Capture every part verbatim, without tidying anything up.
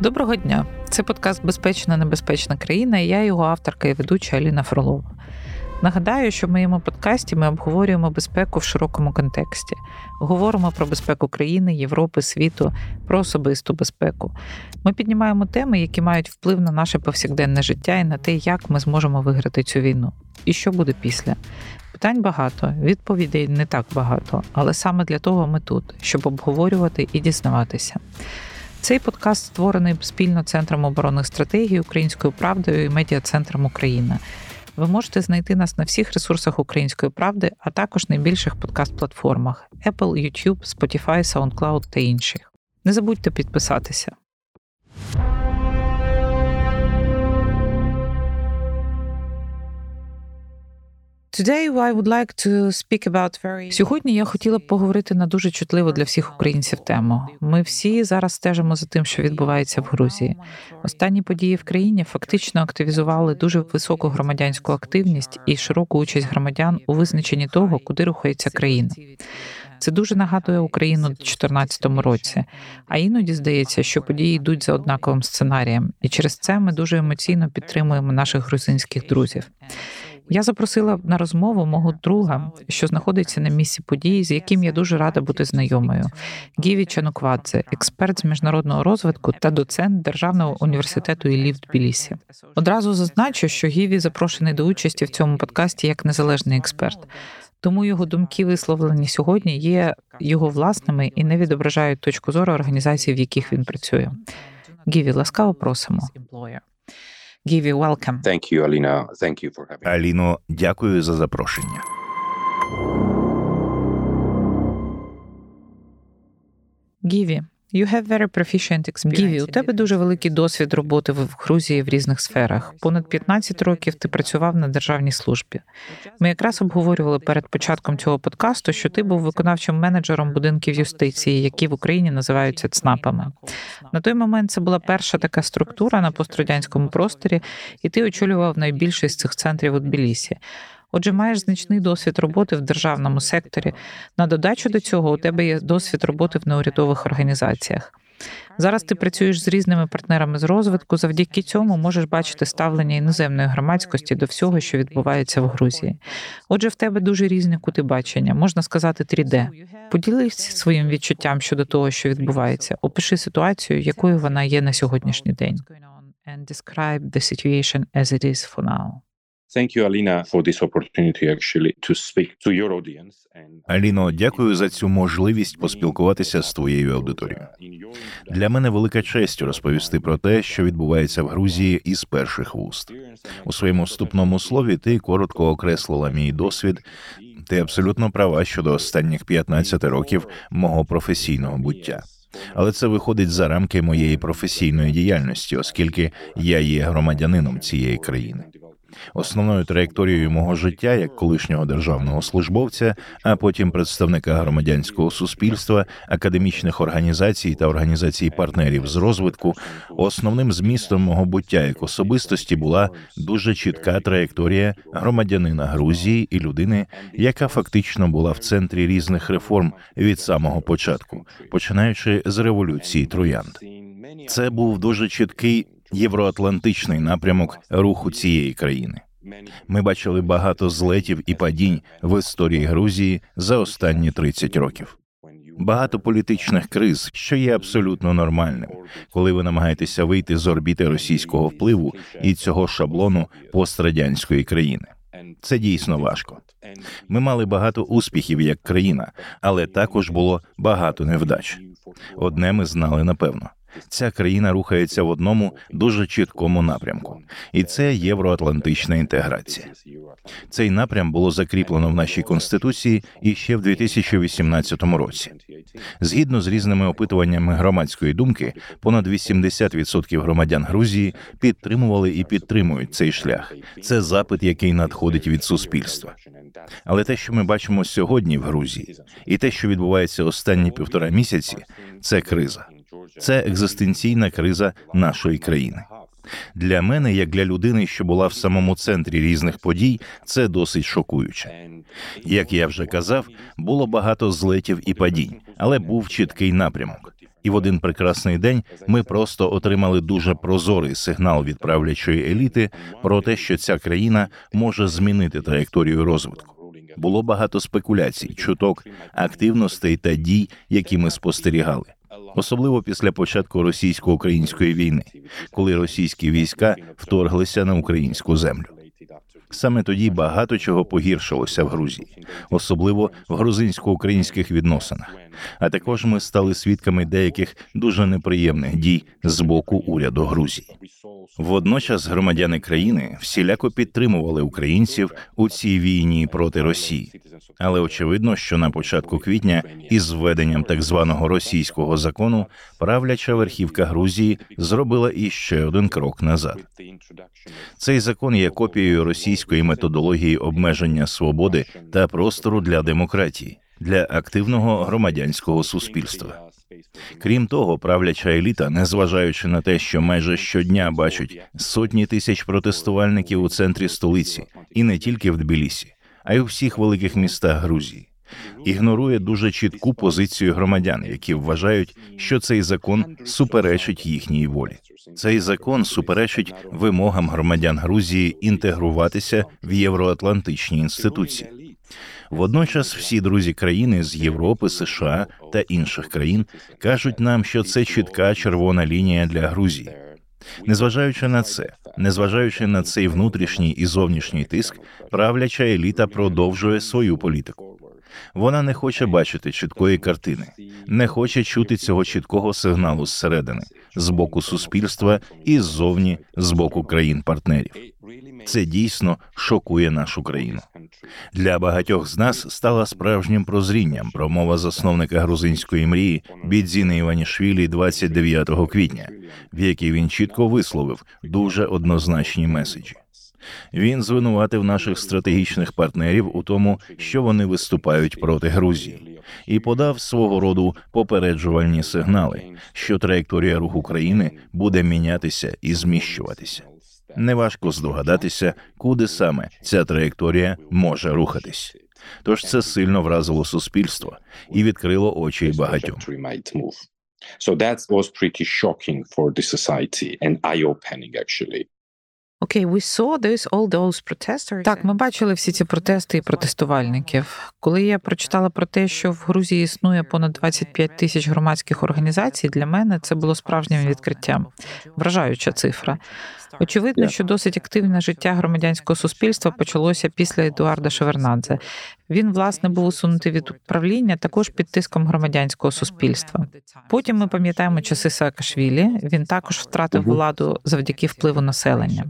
Доброго дня! Це подкаст «Безпечна небезпечна країна» і я його авторка і ведуча Аліна Фролова. Нагадаю, що в моєму подкасті ми обговорюємо безпеку в широкому контексті. Говоримо про безпеку країни, Європи, світу, про особисту безпеку. Ми піднімаємо теми, які мають вплив на наше повсякденне життя і на те, як ми зможемо виграти цю війну. І що буде після. Питань багато, відповідей не так багато, але саме для того ми тут, щоб обговорювати і дізнаватися. Цей подкаст створений спільно Центром оборонних стратегій, Українською правдою і Медіа-центром Україна. Ви можете знайти нас на всіх ресурсах Української правди, а також найбільших подкаст-платформах Apple, YouTube, Spotify, SoundCloud та інших. Не забудьте підписатися. Today I would like to speak about very... Сьогодні я хотіла б поговорити на дуже чутливу для всіх українців тему. Ми всі зараз стежимо за тим, що відбувається в Грузії. Останні події в країні фактично активізували дуже високу громадянську активність і широку участь громадян у визначенні того, куди рухається країна. Це дуже нагадує Україну у дві тисячі чотирнадцятому році, а іноді здається, що події йдуть за однаковим сценарієм, і через це ми дуже емоційно підтримуємо наших грузинських друзів. Я запросила на розмову мого друга, що знаходиться на місці події, з яким я дуже рада бути знайомою. Гіві Чануквадзе, експерт з міжнародного розвитку та доцент Державного університету Іллі в Тбілісі. Одразу зазначу, що Гіві запрошений до участі в цьому подкасті як незалежний експерт. Тому його думки, висловлені сьогодні, є його власними і не відображають точку зору організацій, в яких він працює. Гіві, ласкаво просимо. Гіві, welcome. Thank you, Alina. Thank you for having me. Аліно, дякую за запрошення. Гіві, you have very proficient experience. Гіві, у тебе дуже великий досвід роботи в Грузії в різних сферах. Понад п'ятнадцять років ти працював на державній службі. Ми якраз обговорювали перед початком цього подкасту, що ти був виконавчим менеджером будинків юстиції, які в Україні називаються ЦНАПами. На той момент це була перша така структура на пострадянському просторі, і ти очолював найбільший з цих центрів у Тбілісі. Отже, маєш значний досвід роботи в державному секторі. На додачу до цього у тебе є досвід роботи в неурядових організаціях. Зараз ти працюєш з різними партнерами з розвитку, завдяки цьому можеш бачити ставлення іноземної громадськості до всього, що відбувається в Грузії. Отже, в тебе дуже різні кути бачення, можна сказати три де. Поділись своїм відчуттям щодо того, що відбувається. Опиши ситуацію, якою вона є на сьогоднішній день. And describe the situation as it is for now. Thank you, Alina, for this opportunity actually to speak to your audience. Аліно, дякую за цю можливість поспілкуватися з твоєю аудиторією. Для мене велика честь розповісти про те, що відбувається в Грузії із перших вуст. У своєму вступному слові ти коротко окреслила мій досвід. Ти абсолютно права щодо останніх п'ятнадцяти років мого професійного буття. Але це виходить за рамки моєї професійної діяльності, оскільки я є громадянином цієї країни. Основною траєкторією мого життя як колишнього державного службовця, а потім представника громадянського суспільства, академічних організацій та організацій партнерів з розвитку, основним змістом мого буття як особистості була дуже чітка траєкторія громадянина Грузії і людини, яка фактично була в центрі різних реформ від самого початку, починаючи з революції троянд. Це був дуже чіткий євроатлантичний напрямок руху цієї країни. Ми бачили багато злетів і падінь в історії Грузії за останні тридцять років. Багато політичних криз, що є абсолютно нормальним, коли ви намагаєтеся вийти з орбіти російського впливу і цього шаблону пострадянської країни. Це дійсно важко. Ми мали багато успіхів як країна, але також було багато невдач. Одне ми знали напевно. Ця країна рухається в одному дуже чіткому напрямку, і це євроатлантична інтеграція. Цей напрям було закріплено в нашій Конституції іще в дві тисячі вісімнадцятому році. Згідно з різними опитуваннями громадської думки, понад вісімдесят відсотків громадян Грузії підтримували і підтримують цей шлях. Це запит, який надходить від суспільства. Але те, що ми бачимо сьогодні в Грузії, і те, що відбувається останні півтора місяці, це криза. Це екзистенційна криза нашої країни. Для мене, як для людини, що була в самому центрі різних подій, це досить шокуюче. Як я вже казав, було багато злетів і падінь, але був чіткий напрямок. І в один прекрасний день ми просто отримали дуже прозорий сигнал від правлячої еліти про те, що ця країна може змінити траєкторію розвитку. Було багато спекуляцій, чуток, активностей та дій, які ми спостерігали. Особливо після початку російсько-української війни, коли російські війська вторглися на українську землю. Саме тоді багато чого погіршилося в Грузії, особливо в грузинсько-українських відносинах. А також ми стали свідками деяких дуже неприємних дій з боку уряду Грузії. Водночас громадяни країни всіляко підтримували українців у цій війні проти Росії. Але очевидно, що на початку квітня із введенням так званого російського закону правляча верхівка Грузії зробила іще один крок назад. Цей закон є копією російської методології обмеження свободи та простору для демократії, для активного громадянського суспільства. Крім того, правляча еліта, незважаючи на те, що майже щодня бачать сотні тисяч протестувальників у центрі столиці, і не тільки в Тбілісі, а й у всіх великих містах Грузії, ігнорує дуже чітку позицію громадян, які вважають, що цей закон суперечить їхній волі. Цей закон суперечить вимогам громадян Грузії інтегруватися в євроатлантичні інституції. Водночас всі друзі країни з Європи, США та інших країн кажуть нам, що це чітка червона лінія для Грузії. Незважаючи на це, незважаючи на цей внутрішній і зовнішній тиск, правляча еліта продовжує свою політику. Вона не хоче бачити чіткої картини, не хоче чути цього чіткого сигналу зсередини, з боку суспільства і ззовні, з боку країн-партнерів. Це дійсно шокує нашу країну. Для багатьох з нас стала справжнім прозрінням промова засновника грузинської мрії Бідзіни Іванішвілі двадцять дев'ятого квітня, в якій він чітко висловив дуже однозначні меседжі. Він звинуватив наших стратегічних партнерів у тому, що вони виступають проти Грузії, і подав свого роду попереджувальні сигнали, що траєкторія руху країни буде мінятися і зміщуватися. Неважко здогадатися, куди саме ця траєкторія може рухатись. Тож це сильно вразило суспільство і відкрило очі багатьом. So that was pretty shocking for the society and eye-opening actually. Okay, we saw this, all those protesters. Так, ми бачили всі ці протести і протестувальників. Коли я прочитала про те, що в Грузії існує понад двадцять п'ять тисяч громадських організацій, для мене це було справжнім відкриттям. Вражаюча цифра. Очевидно, що досить активне життя громадянського суспільства почалося після Едуарда Шевернадзе. Він, власне, був усунутий від управління також під тиском громадянського суспільства. Потім ми пам'ятаємо часи Саакашвілі. Він також втратив владу завдяки впливу населення.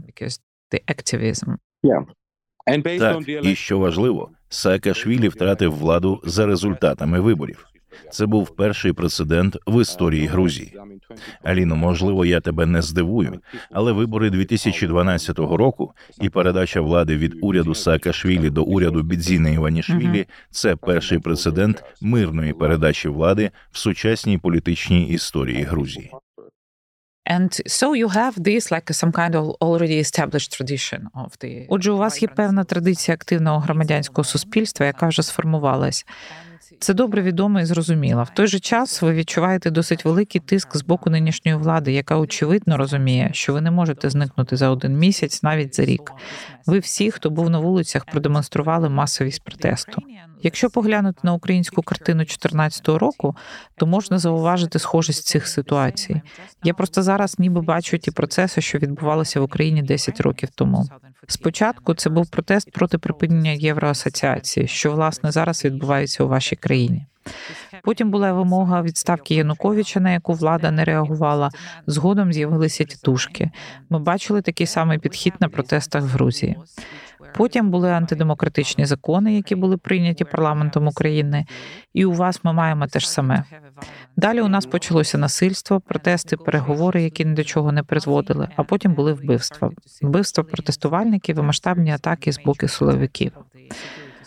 Так, і що важливо, Саакашвілі втратив владу за результатами виборів. Це був перший прецедент в історії Грузії. Аліно, можливо, я тебе не здивую, але вибори дві тисячі дванадцятого року і передача влади від уряду Саакашвілі до уряду Бідзіни Іванішвілі uh-huh. – це перший прецедент мирної передачі влади в сучасній політичній історії Грузії. And so you have this like some kind of already established tradition of the... Отже, у вас є певна традиція активного громадянського суспільства, яка вже сформувалась. Це добре відомо і зрозуміло. В той же час ви відчуваєте досить великий тиск з боку нинішньої влади, яка очевидно розуміє, що ви не можете зникнути за один місяць, навіть за рік. Ви всі, хто був на вулицях, продемонстрували масовість протесту. Якщо поглянути на українську картину чотирнадцятого року, то можна зауважити схожість цих ситуацій. Я просто зараз ніби бачу ті процеси, що відбувалися в Україні десять років тому. Спочатку це був протест проти припинення Євроасоціації, що, власне, зараз відбувається у вашій країні. Потім була вимога відставки Януковича, на яку влада не реагувала. Згодом з'явилися тітушки. Ми бачили такий самий підхід на протестах в Грузії. Потім були антидемократичні закони, які були прийняті парламентом України, і у вас ми маємо те ж саме. Далі у нас почалося насильство, протести, переговори, які ні до чого не призводили, а потім були вбивства. Вбивства протестувальників і масштабні атаки з боку силовиків.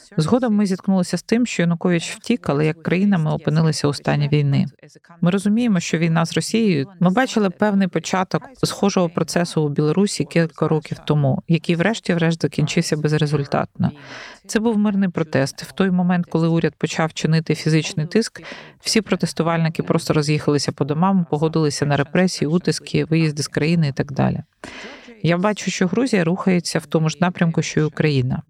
Згодом ми зіткнулися з тим, що Янукович втік, але як країна ми опинилися у стані війни. Ми розуміємо, що війна з Росією, ми бачили певний початок схожого процесу у Білорусі кілька років тому, який врешті-решт закінчився безрезультатно. Це був мирний протест. В той момент, коли уряд почав чинити фізичний тиск, всі протестувальники просто роз'їхалися по домам, погодилися на репресії, утиски, виїзди з країни і так далі. Я бачу, що Грузія рухається в тому ж напрямку, що й Україна.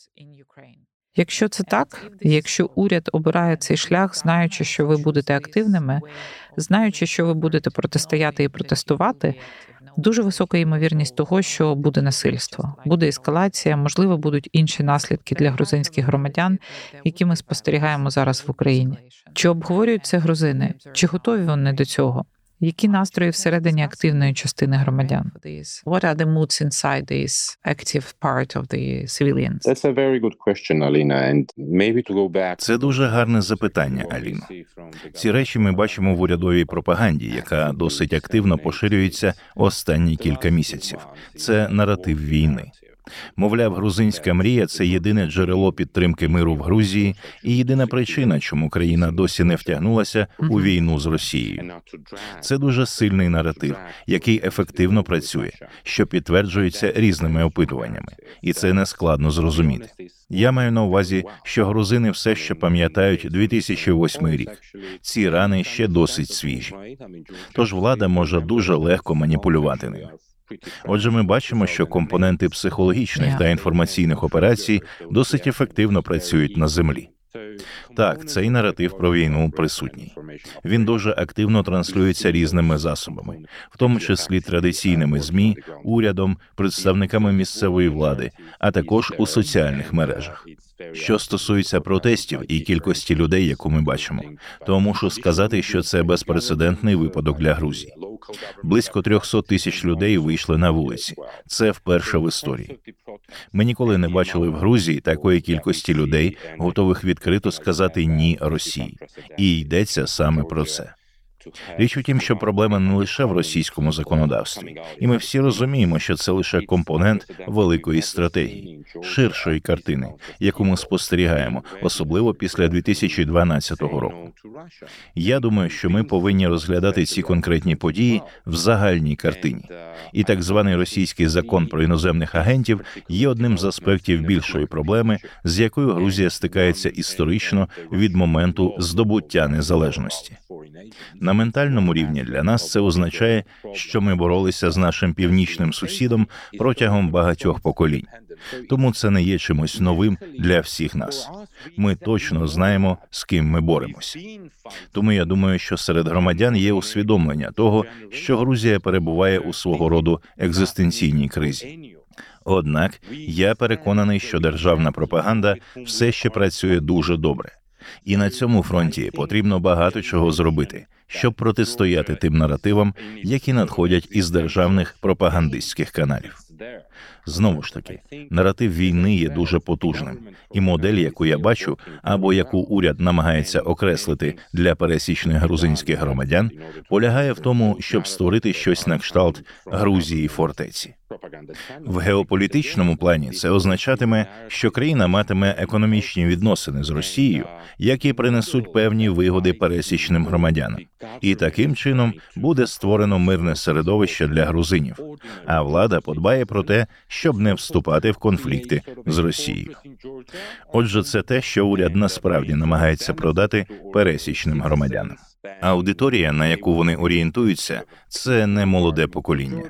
Якщо це так, і якщо уряд обирає цей шлях, знаючи, що ви будете активними, знаючи, що ви будете протистояти і протестувати, дуже висока ймовірність того, що буде насильство, буде ескалація, можливо, будуть інші наслідки для грузинських громадян, які ми спостерігаємо зараз в Україні. Чи обговорюють це грузини? Чи готові вони до цього? Які настрої всередині активної частини громадян? What are the moods inside this active part of the civilians? That's a very good question, Alina, and maybe to go back. Це дуже гарне запитання, Аліно. Ці речі ми бачимо в урядовій пропаганді, яка досить активно поширюється останні кілька місяців. Це наратив війни. Мовляв, грузинська мрія – це єдине джерело підтримки миру в Грузії і єдина причина, чому країна досі не втягнулася у війну з Росією. Це дуже сильний наратив, який ефективно працює, що підтверджується різними опитуваннями. І це не складно зрозуміти. Я маю на увазі, що грузини все ще пам'ятають дві тисячі восьмий рік. Ці рани ще досить свіжі. Тож влада може дуже легко маніпулювати ними. Отже, ми бачимо, що компоненти психологічних та інформаційних операцій досить ефективно працюють на землі. Так, цей наратив про війну присутній. Він дуже активно транслюється різними засобами, в тому числі традиційними ЗМІ, урядом, представниками місцевої влади, а також у соціальних мережах. Що стосується протестів і кількості людей, яку ми бачимо, то мушу сказати, що це безпрецедентний випадок для Грузії. Близько трьохсот тисяч людей вийшли на вулиці. Це вперше в історії. Ми ніколи не бачили в Грузії такої кількості людей, готових відкрито сказати «ні» Росії. І йдеться саме про це. Річ у тім, що проблема не лише в російському законодавстві. І ми всі розуміємо, що це лише компонент великої стратегії, ширшої картини, яку ми спостерігаємо, особливо після дві тисячі дванадцятого року. Я думаю, що ми повинні розглядати ці конкретні події в загальній картині. І так званий російський закон про іноземних агентів є одним з аспектів більшої проблеми, з якою Грузія стикається історично від моменту здобуття незалежності. На ментальному рівні для нас це означає, що ми боролися з нашим північним сусідом протягом багатьох поколінь. Тому це не є чимось новим для всіх нас. Ми точно знаємо, з ким ми боремося. Тому я думаю, що серед громадян є усвідомлення того, що Грузія перебуває у свого роду екзистенційній кризі. Однак я переконаний, що державна пропаганда все ще працює дуже добре. І на цьому фронті потрібно багато чого зробити, щоб протистояти тим наративам, які надходять із державних пропагандистських каналів. Знову ж таки, наратив війни є дуже потужним, і модель, яку я бачу, або яку уряд намагається окреслити для пересічних грузинських громадян, полягає в тому, щоб створити щось на кшталт Грузії-фортеці. В геополітичному плані це означатиме, що країна матиме економічні відносини з Росією, які принесуть певні вигоди пересічним громадянам. І таким чином буде створено мирне середовище для грузинів, а влада подбає про те, щоб не вступати в конфлікти з Росією. Отже, це те, що уряд насправді намагається продати пересічним громадянам. Аудиторія, на яку вони орієнтуються, це не молоде покоління.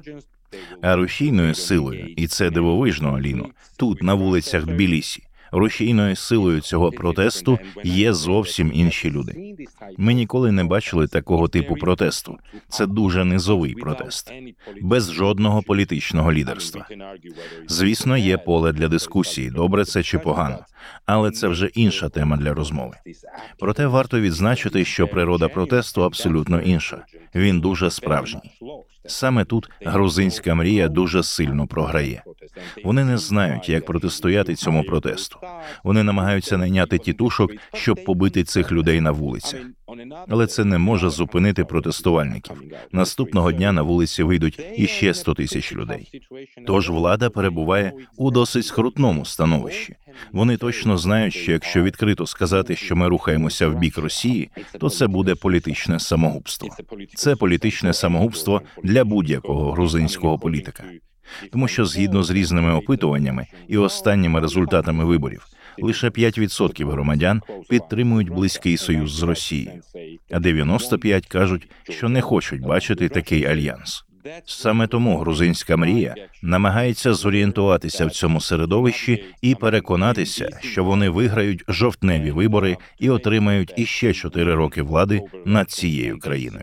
А рушійною силою, і це дивовижно, Аліно, тут, на вулицях Тбілісі, рушійною силою цього протесту є зовсім інші люди. Ми ніколи не бачили такого типу протесту. Це дуже низовий протест, без жодного політичного лідерства. Звісно, є поле для дискусії, добре це чи погано, але це вже інша тема для розмови. Проте варто відзначити, що природа протесту абсолютно інша. Він дуже справжній. Саме тут грузинська мрія дуже сильно програє. Вони не знають, як протистояти цьому протесту. Вони намагаються найняти тітушок, щоб побити цих людей на вулицях. Але це не може зупинити протестувальників. Наступного дня на вулиці вийдуть іще сто тисяч людей. Тож влада перебуває у досить скрутному становищі. Вони точно знають, що якщо відкрито сказати, що ми рухаємося в бік Росії, то це буде політичне самогубство. Це політичне самогубство для будь-якого грузинського політика. Тому що згідно з різними опитуваннями і останніми результатами виборів, лише п'ять відсотків громадян підтримують близький союз з Росією, а дев'яносто п'ять відсотків кажуть, що не хочуть бачити такий альянс. Саме тому грузинська мрія намагається зорієнтуватися в цьому середовищі і переконатися, що вони виграють жовтневі вибори і отримають іще чотири роки влади над цією країною.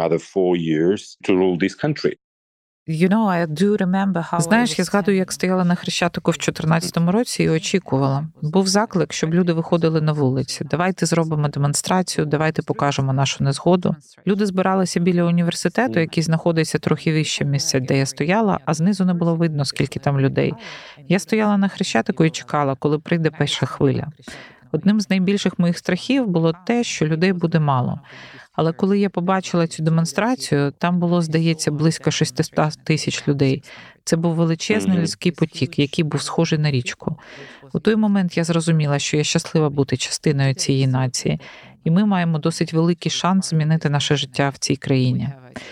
You know, I do remember how Знаєш, я згадую, як стояла на Хрещатику в чотирнадцятому році і очікувала. Був заклик, щоб люди виходили на вулиці. Давайте зробимо демонстрацію, давайте покажемо нашу незгоду. Люди збиралися біля університету, який знаходиться трохи вище місця, де я стояла, а знизу не було видно, скільки там людей. Я стояла на Хрещатику і чекала, коли прийде перша хвиля. Одним з найбільших моїх страхів було те, що людей буде мало. Але коли я побачила цю демонстрацію, там було, здається, близько шістсот тисяч людей. Це був величезний людський потік, який був схожий на річку. У той момент я зрозуміла, що я щаслива бути частиною цієї нації, і ми маємо досить великий шанс змінити наше життя в цій країні.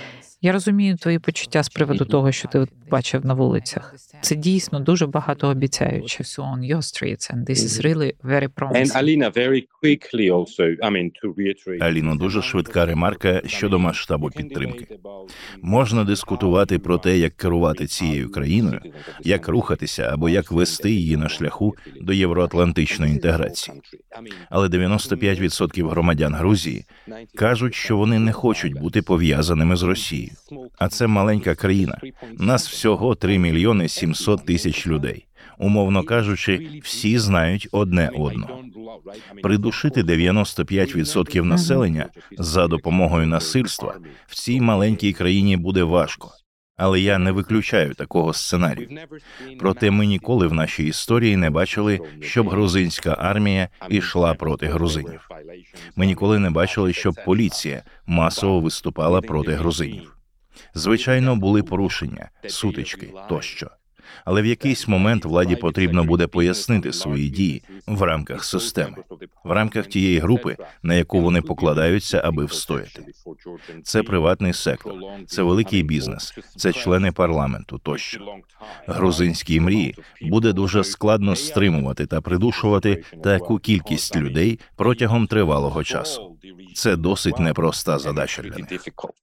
Я розумію твої почуття з приводу того, що ти бачив на вулицях. Це дійсно дуже багатообіцяюче. On your streets, and this is really very promising. Alina, very quickly also, I mean, to reiterate. Аліно, дуже швидка ремарка щодо масштабу підтримки. Можна дискутувати про те, як керувати цією країною, як рухатися або як вести її на шляху до євроатлантичної інтеграції. Але дев'яносто п'ять відсотків громадян Грузії кажуть, що вони не хочуть бути пов'язаними з Росією. А це маленька країна. Нас всього три мільйони сімсот тисяч людей. Умовно кажучи, всі знають одне одного. Придушити дев'яносто п'ять відсотків населення за допомогою насильства в цій маленькій країні буде важко. Але я не виключаю такого сценарію. Проте ми ніколи в нашій історії не бачили, щоб грузинська армія ішла проти грузинів. Ми ніколи не бачили, щоб поліція масово виступала проти грузинів. Звичайно, були порушення, сутички тощо. Але в якийсь момент владі потрібно буде пояснити свої дії в рамках системи, в рамках тієї групи, на яку вони покладаються, аби встояти. Це приватний сектор, це великий бізнес, це члени парламенту тощо. Грузинській мрії буде дуже складно стримувати та придушувати таку кількість людей протягом тривалого часу. Це досить непроста задача для них.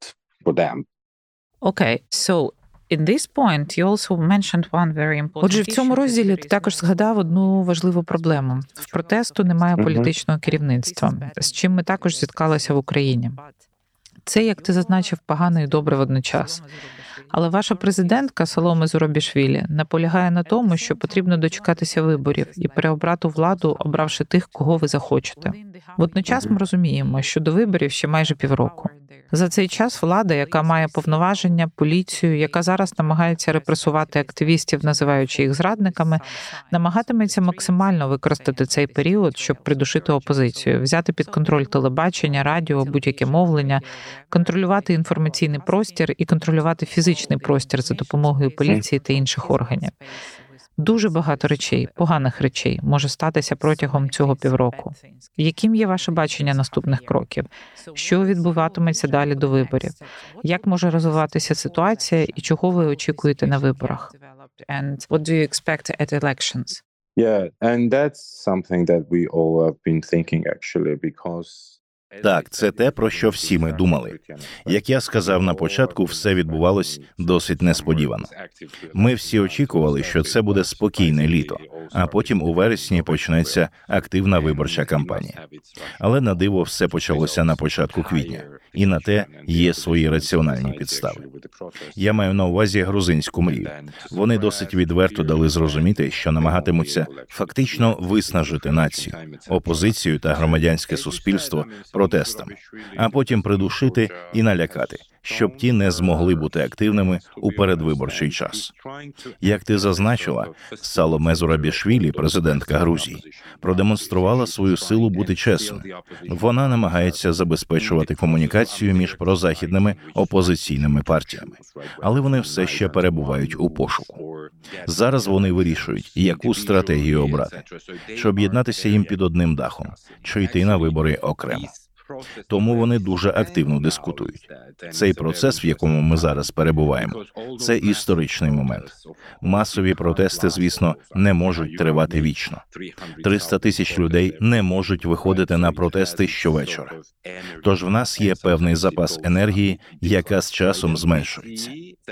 Окей, so in this point you also mentioned one very important. Отже, в цьому розділі ти також згадав одну важливу проблему. В протесту немає політичного керівництва, з чим ми також зіткалися в Україні. Це, як ти зазначив, погано і добре водночас. Але ваша президентка Саломе Зурабішвілі наполягає на тому, що потрібно дочекатися виборів і переобрати владу, обравши тих, кого ви захочете. Водночас ми розуміємо, що до виборів ще майже півроку. За цей час влада, яка має повноваження, поліцію, яка зараз намагається репресувати активістів, називаючи їх зрадниками, намагатиметься максимально використати цей період, щоб придушити опозицію, взяти під контроль телебачення, радіо, будь-яке мовлення, контролювати інформаційний простір і контролювати фізичний простір за допомогою поліції та інших органів. Дуже багато речей, поганих речей, може статися протягом цього півроку. Яким є ваше бачення наступних кроків? Що відбуватиметься далі до виборів? Як може розвиватися ситуація і чого ви очікуєте на виборах? And what do you expect at elections? Yeah, and that's something that we all have been thinking actually, because Так, це те, про що всі ми думали. Як я сказав на початку, все відбувалось досить несподівано. Ми всі очікували, що це буде спокійне літо, а потім у вересні почнеться активна виборча кампанія. Але на диво все почалося на початку квітня, і на те є свої раціональні підстави. Я маю на увазі грузинську мрію. Вони досить відверто дали зрозуміти, що намагатимуться фактично виснажити націю, опозицію та громадянське суспільство протестами, а потім придушити і налякати, щоб ті не змогли бути активними у передвиборчий час. Як ти зазначила, Саломе Зурабішвілі, президентка Грузії, продемонструвала свою силу бути чесною. Вона намагається забезпечувати комунікацію між прозахідними опозиційними партіями, але вони все ще перебувають у пошуку. Зараз вони вирішують, яку стратегію обрати, чи об'єднатися їм під одним дахом, чи йти на вибори окремо. Тому вони дуже активно дискутують. Цей процес, в якому ми зараз перебуваємо, це історичний момент. Масові протести, звісно, не можуть тривати вічно. триста тисяч людей не можуть виходити на протести щовечора. Тож в нас є певний запас енергії, яка з часом зменшується.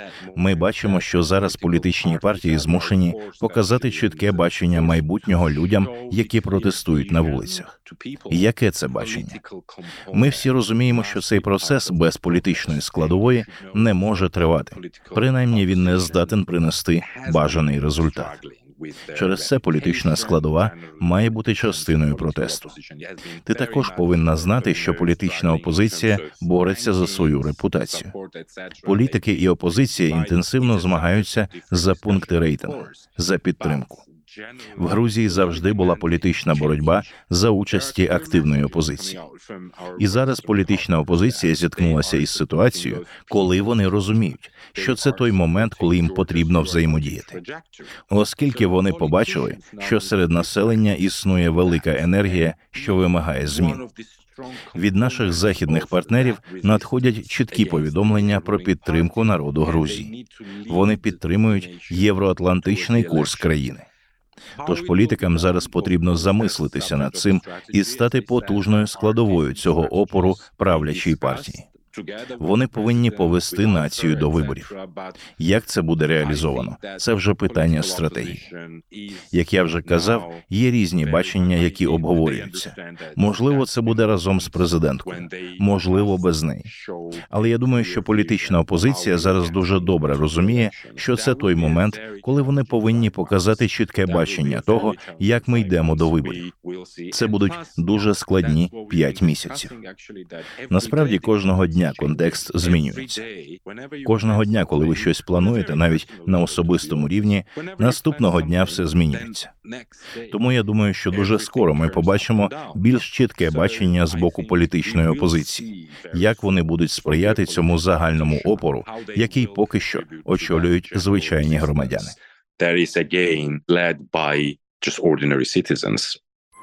Ми бачимо, що зараз політичні партії змушені показати чітке бачення майбутнього людям, які протестують на вулицях. Яке це бачення? Ми всі розуміємо, що цей процес без політичної складової не може тривати. Принаймні, він не здатен принести бажаний результат. Через це політична складова має бути частиною протесту. Ти також повинна знати, що політична опозиція бореться за свою репутацію. Політики і опозиція інтенсивно змагаються за пункти рейтингу, за підтримку. В Грузії завжди була політична боротьба за участі активної опозиції. І зараз політична опозиція зіткнулася із ситуацією, коли вони розуміють, що це той момент, коли їм потрібно взаємодіяти. Оскільки вони побачили, що серед населення існує велика енергія, що вимагає змін. Від наших західних партнерів надходять чіткі повідомлення про підтримку народу Грузії. Вони підтримують євроатлантичний курс країни. Тож політикам зараз потрібно замислитися над цим і стати потужною складовою цього опору правлячій партії. Вони повинні повести націю до виборів. Як це буде реалізовано? Це вже питання стратегії. Як я вже казав, є різні бачення, які обговорюються. Можливо, це буде разом з президенткою, можливо, без неї. Але я думаю, що політична опозиція зараз дуже добре розуміє, що це той момент, коли вони повинні показати чітке бачення того, як ми йдемо до виборів. Це будуть дуже складні п'ять місяців. Насправді, кожного дня контекст змінюється. Кожного дня, коли ви щось плануєте, навіть на особистому рівні, наступного дня все змінюється. Тому я думаю, що дуже скоро ми побачимо більш чітке бачення з боку політичної опозиції, як вони будуть сприяти цьому загальному опору, який поки що очолюють звичайні громадяни. That is again led by just ordinary citizens.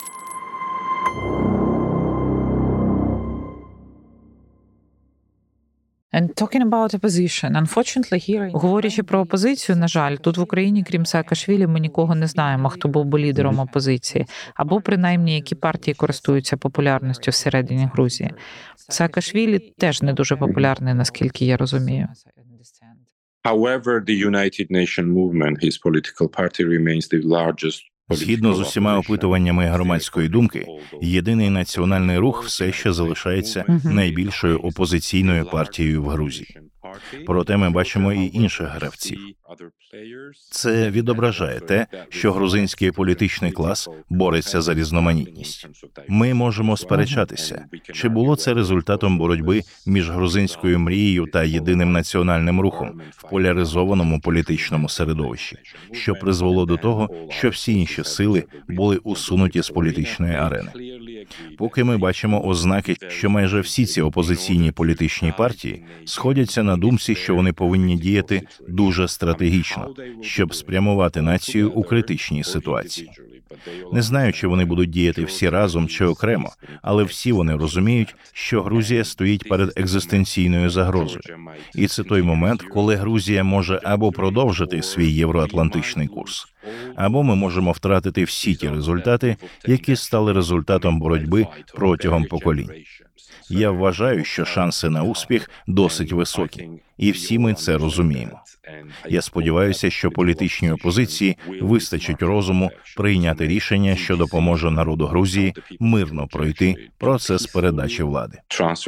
And talking about opposition, unfortunately here... Говорячи про опозицію, на жаль, тут в Україні, крім Саакашвілі, ми нікого не знаємо, хто був би лідером опозиції, або принаймні, які партії користуються популярністю всередині Грузії. Саакашвілі теж не дуже популярний, наскільки я розумію. However, the United Nations movement, his political party remains the largest. Згідно з усіма опитуваннями громадської думки, єдиний національний рух все ще залишається найбільшою опозиційною партією в Грузії. Проте ми бачимо і інших гравців. Це відображає те, що грузинський політичний клас бореться за різноманітність. Ми можемо сперечатися, чи було це результатом боротьби між грузинською мрією та єдиним національним рухом в поляризованому політичному середовищі, що призвело до того, що всі інші сили були усунуті з політичної арени. Поки ми бачимо ознаки, що майже всі ці опозиційні політичні партії сходяться на думці, що вони повинні діяти дуже стратегічно, щоб спрямувати націю у критичній ситуації. Не знаю, чи вони будуть діяти всі разом чи окремо, але всі вони розуміють, що Грузія стоїть перед екзистенційною загрозою. І це той момент, коли Грузія може або продовжити свій євроатлантичний курс, або ми можемо втратити всі ті результати, які стали результатом боротьби протягом поколінь. Я вважаю, що шанси на успіх досить високі, і всі ми це розуміємо. Я сподіваюся, що політичній опозиції вистачить розуму прийняти рішення, що допоможе народу Грузії мирно пройти процес передачі влади.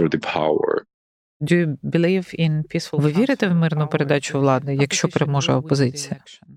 Ви вірите в мирну передачу влади, якщо переможе опозиція?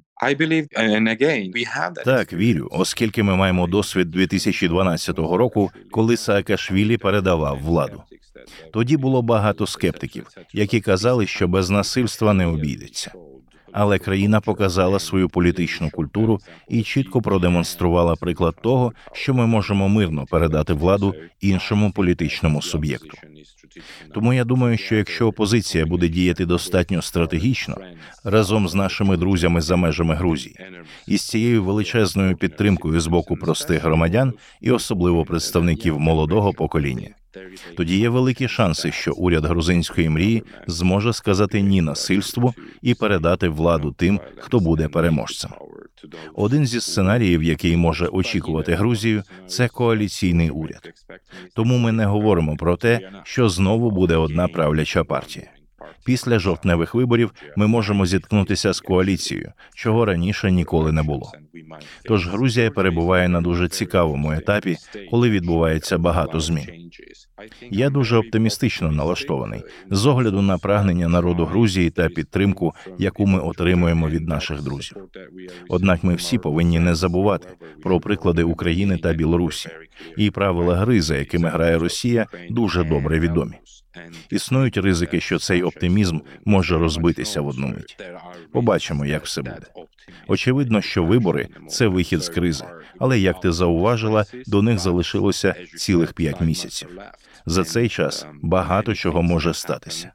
Так, вірю, оскільки ми маємо досвід дві тисячі дванадцятого року, коли Саакашвілі передавав владу. Тоді було багато скептиків, які казали, що без насильства не обійдеться. Але країна показала свою політичну культуру і чітко продемонструвала приклад того, що ми можемо мирно передати владу іншому політичному суб'єкту. Тому я думаю, що якщо опозиція буде діяти достатньо стратегічно, разом з нашими друзями за межами Грузії, і з цією величезною підтримкою з боку простих громадян і особливо представників молодого покоління, тоді є великі шанси, що уряд грузинської мрії зможе сказати «ні» насильству і передати владу тим, хто буде переможцем. Один зі сценаріїв, який може очікувати Грузію, це коаліційний уряд. Тому ми не говоримо про те, що знову буде одна правляча партія. Після жовтневих виборів ми можемо зіткнутися з коаліцією, чого раніше ніколи не було. Тож Грузія перебуває на дуже цікавому етапі, коли відбувається багато змін. Я дуже оптимістично налаштований з огляду на прагнення народу Грузії та підтримку, яку ми отримуємо від наших друзів. Однак ми всі повинні не забувати про приклади України та Білорусі. І правила гри, за якими грає Росія, дуже добре відомі. Існують ризики, що цей оптимізм може розбитися в одну мить. Побачимо, як все буде. Очевидно, що вибори – це вихід з кризи. Але, як ти зауважила, до них залишилося цілих п'ять місяців. За цей час багато чого може статися.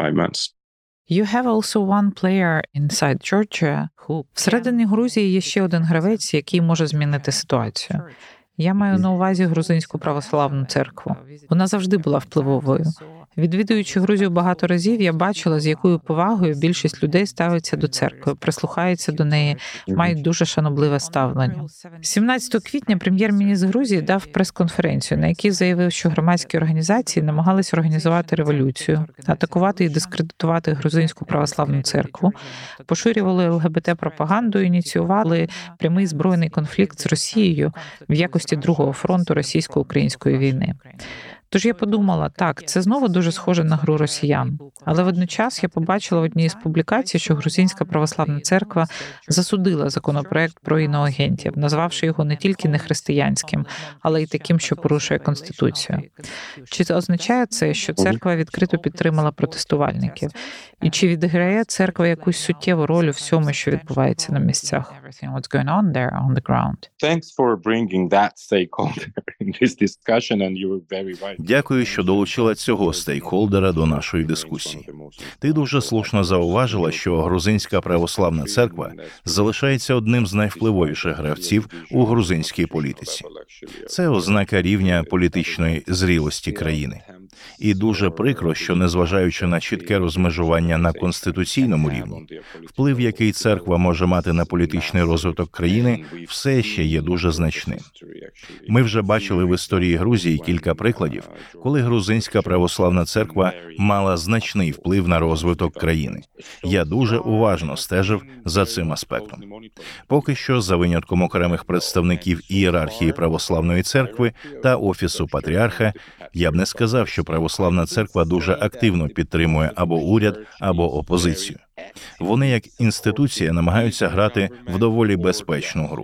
You have also one player inside Georgia who... Всередині Грузії є ще один гравець, який може змінити ситуацію. Я маю на увазі Грузинську православну церкву. Вона завжди була впливовою. Відвідуючи Грузію багато разів, я бачила, з якою повагою більшість людей ставиться до церкви, прислухаються до неї, мають дуже шанобливе ставлення. сімнадцятого квітня прем'єр-міністр Грузії дав прес-конференцію, на якій заявив, що громадські організації намагались організувати революцію, атакувати і дискредитувати Грузинську православну церкву, поширювали ЛГБТ-пропаганду, ініціювали прямий збройний конфлікт з Росією в якості другого фронту російсько-української війни. Тож я подумала, так, це знову дуже схоже на гру росіян. Але водночас я побачила в одній з публікацій, що Грузинська православна церква засудила законопроект про іноагентів, назвавши його не тільки нехристиянським, але й таким, що порушує Конституцію. Чи це означає це, що церква відкрито підтримала протестувальників? І чи відіграє церква якусь суттєву роль у всьому, що відбувається на місцях? Дякую, що долучила цього стейкхолдера до нашої дискусії. Ти дуже слушно зауважила, що Грузинська православна церква залишається одним з найвпливовіших гравців у грузинській політиці. Це ознака рівня політичної зрілості країни. І дуже прикро, що незважаючи на чітке розмежування на конституційному рівні, вплив, який церква може мати на політичний розвиток країни, все ще є дуже значним. Ми вже бачили в історії Грузії кілька прикладів, коли Грузинська православна церква мала значний вплив на розвиток країни. Я дуже уважно стежив за цим аспектом. Поки що, за винятком окремих представників ієрархії православної церкви та Офісу Патріарха, я б не сказав, що православна церква дуже активно підтримує або уряд, або опозицію. Вони, як інституція, намагаються грати в доволі безпечну гру.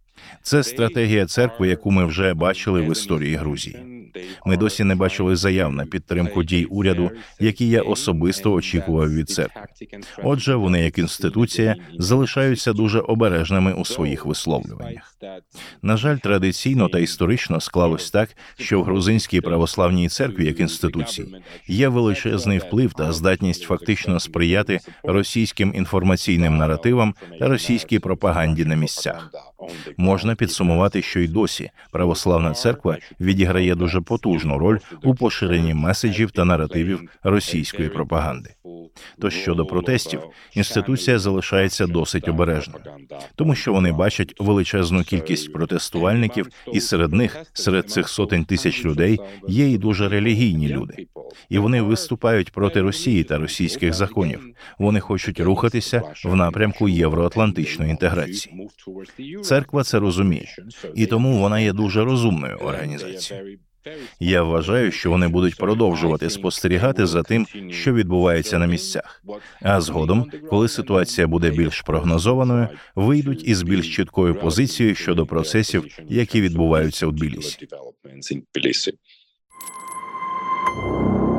Це стратегія церкви, яку ми вже бачили в історії Грузії. Ми досі не бачили заяв на підтримку дій уряду, які я особисто очікував від церкви. Отже, вони, як інституція, залишаються дуже обережними у своїх висловлюваннях. На жаль, традиційно та історично склалось так, що в Грузинській православній церкві, як інституції, є величезний вплив та здатність фактично сприяти російським інформаційним наративам та російській пропаганді на місцях. Можна підсумувати, що й досі православна церква відіграє дуже потужну роль у поширенні меседжів та наративів російської пропаганди. Тож щодо протестів, інституція залишається досить обережною, тому що вони бачать величезну кількість протестувальників, і серед них, серед цих сотень тисяч людей, є і дуже релігійні люди. І вони виступають проти Росії та російських законів. Вони хочуть рухатися в напрямку євроатлантичної інтеграції. Церква це розуміє, і тому вона є дуже розумною організацією. Я вважаю, що вони будуть продовжувати спостерігати за тим, що відбувається на місцях. А згодом, коли ситуація буде більш прогнозованою, вийдуть із більш чіткою позицією щодо процесів, які відбуваються у Тбілісі.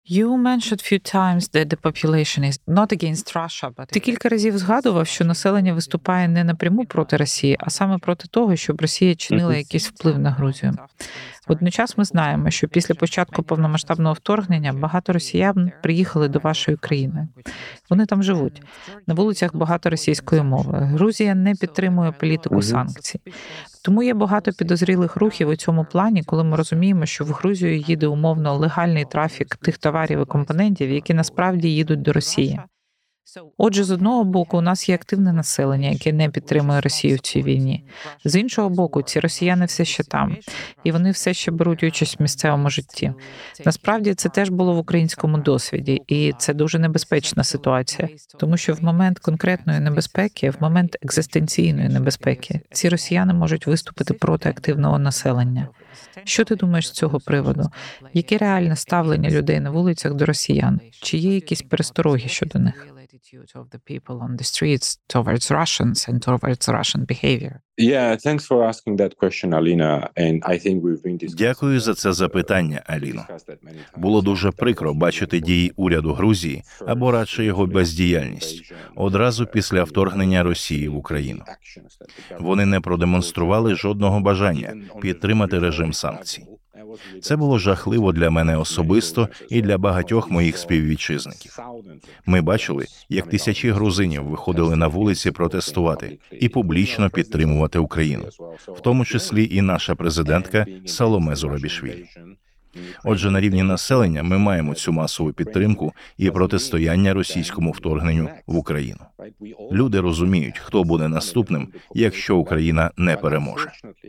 You mentioned few times that the population is not against Russia, but... Ти кілька разів згадував, що населення виступає не напряму проти Росії, а саме проти того, щоб Росія чинила якийсь вплив на Грузію. Водночас ми знаємо, що після початку повномасштабного вторгнення багато росіян приїхали до вашої країни. Вони там живуть. На вулицях багато російської мови. Грузія не підтримує політику санкцій. Тому є багато підозрілих рухів у цьому плані, коли ми розуміємо, що в Грузію їде умовно легальний трафік тих товарів і компонентів, які насправді їдуть до Росії. Отже, з одного боку, у нас є активне населення, яке не підтримує Росію в цій війні. З іншого боку, ці росіяни все ще там, і вони все ще беруть участь в місцевому житті. Насправді, це теж було в українському досвіді, і це дуже небезпечна ситуація, тому що в момент конкретної небезпеки, в момент екзистенційної небезпеки, ці росіяни можуть виступити проти активного населення. Що ти думаєш з цього приводу? Яке реальне ставлення людей на вулицях до росіян? Чи є якісь перестороги щодо них? Of the people on the streets towards Russians and towards Russian behavior. Yeah, thanks for asking that question, Alina. And I think we've been discussing... Дякую за це запитання, Аліно. Було дуже прикро бачити дії уряду Грузії, або радше його бездіяльність, одразу після вторгнення Росії в Україну. Вони не продемонстрували жодного бажання підтримати режим санкцій. Це було жахливо для мене особисто і для багатьох моїх співвітчизників. Ми бачили, як тисячі грузинів виходили на вулиці протестувати і публічно підтримувати Україну, в тому числі і наша президентка Саломе Зурабішвілі. Отже, на рівні населення ми маємо цю масову підтримку і протистояння російському вторгненню в Україну. Люди розуміють, хто буде наступним, якщо Україна не переможе.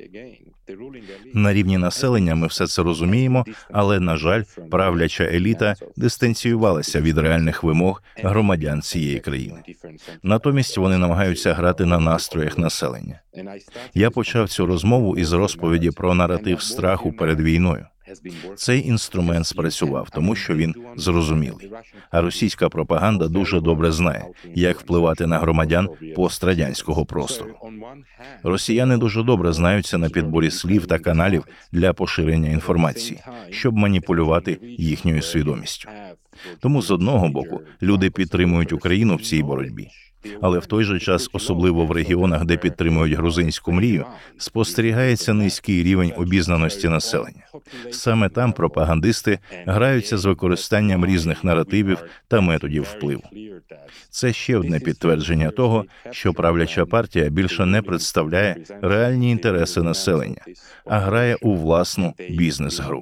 На рівні населення ми все це розуміємо, але, на жаль, правляча еліта дистанціювалася від реальних вимог громадян цієї країни. Натомість вони намагаються грати на настроях населення. Я почав цю розмову із розповіді про наратив страху перед війною. Цей інструмент спрацював, тому що він зрозумілий. А російська пропаганда дуже добре знає, як впливати на громадян пострадянського простору. Росіяни дуже добре знаються на підборі слів та каналів для поширення інформації, щоб маніпулювати їхньою свідомістю. Тому, з одного боку, люди підтримують Україну в цій боротьбі. Але в той же час, особливо в регіонах, де підтримують грузинську мрію, спостерігається низький рівень обізнаності населення. Саме там пропагандисти граються з використанням різних наративів та методів впливу. Це ще одне підтвердження того, що правляча партія більше не представляє реальні інтереси населення, а грає у власну бізнес-гру.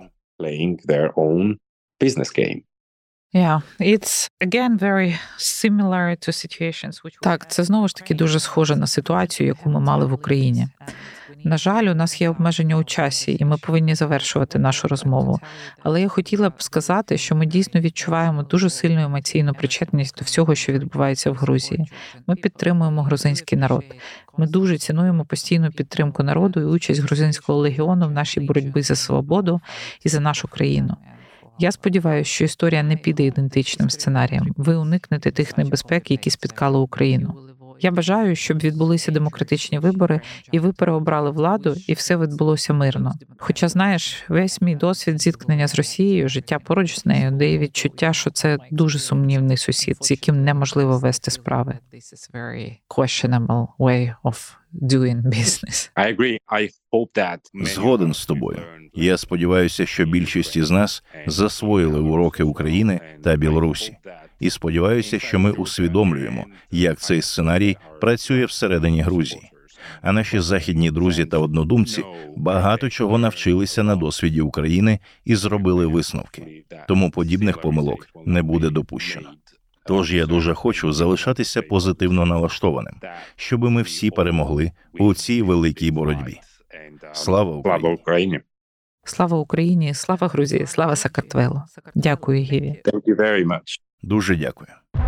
Yeah, it's again very similar to situations which... Так, це знову ж таки дуже схоже на ситуацію, яку ми мали в Україні. На жаль, у нас є обмеження у часі, і ми повинні завершувати нашу розмову. Але я хотіла б сказати, що ми дійсно відчуваємо дуже сильну емоційну причетність до всього, що відбувається в Грузії. Ми підтримуємо грузинський народ. Ми дуже цінуємо постійну підтримку народу і участь грузинського легіону в нашій боротьбі за свободу і за нашу країну. Я сподіваюся, що історія не піде ідентичним сценарієм. Ви уникнете тих небезпек, які спіткали Україну. Я бажаю, щоб відбулися демократичні вибори, і ви переобрали владу, і все відбулося мирно. Хоча, знаєш, весь мій досвід зіткнення з Росією, життя поруч з нею, дає відчуття, що це дуже сумнівний сусід, з яким неможливо вести справи. This is very questionable way of doing business. I agree. I hope that... Згоден з тобою. Я сподіваюся, що більшість із нас засвоїли уроки України та Білорусі. І сподіваюся, що ми усвідомлюємо, як цей сценарій працює всередині Грузії. А наші західні друзі та однодумці багато чого навчилися на досвіді України і зробили висновки. Тому подібних помилок не буде допущено. Тож я дуже хочу залишатися позитивно налаштованим, щоби ми всі перемогли у цій великій боротьбі. Слава Україні! Слава Україні, слава Грузії, слава Сакартвелу. Дякую, Гіві. Thank you very much. Дуже дякую.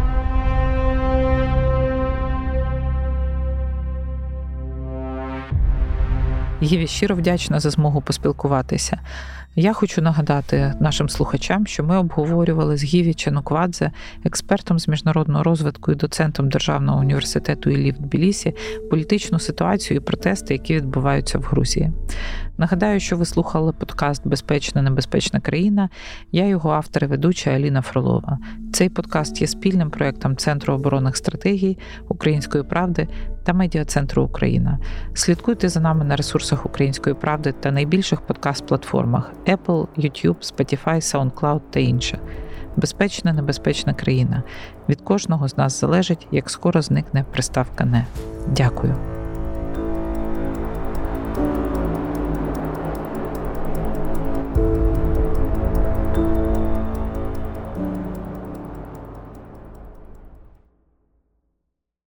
Гіві, щиро вдячна за змогу поспілкуватися. Я хочу нагадати нашим слухачам, що ми обговорювали з Гіві Чануквадзе, експертом з міжнародного розвитку і доцентом Державного університету Іллі в Тбілісі, політичну ситуацію і протести, які відбуваються в Грузії. Нагадаю, що ви слухали подкаст «Безпечна, небезпечна країна». Я його автор і ведуча Аліна Фролова. Цей подкаст є спільним проєктом Центру оборонних стратегій, Української правди та Медіа-центру Україна. Слідкуйте за нами на ресурсах Української правди та найбільших подкаст-платформах Apple, YouTube, Spotify, SoundCloud та інше. Безпечна, небезпечна країна. Від кожного з нас залежить, як скоро зникне приставка «не». Дякую.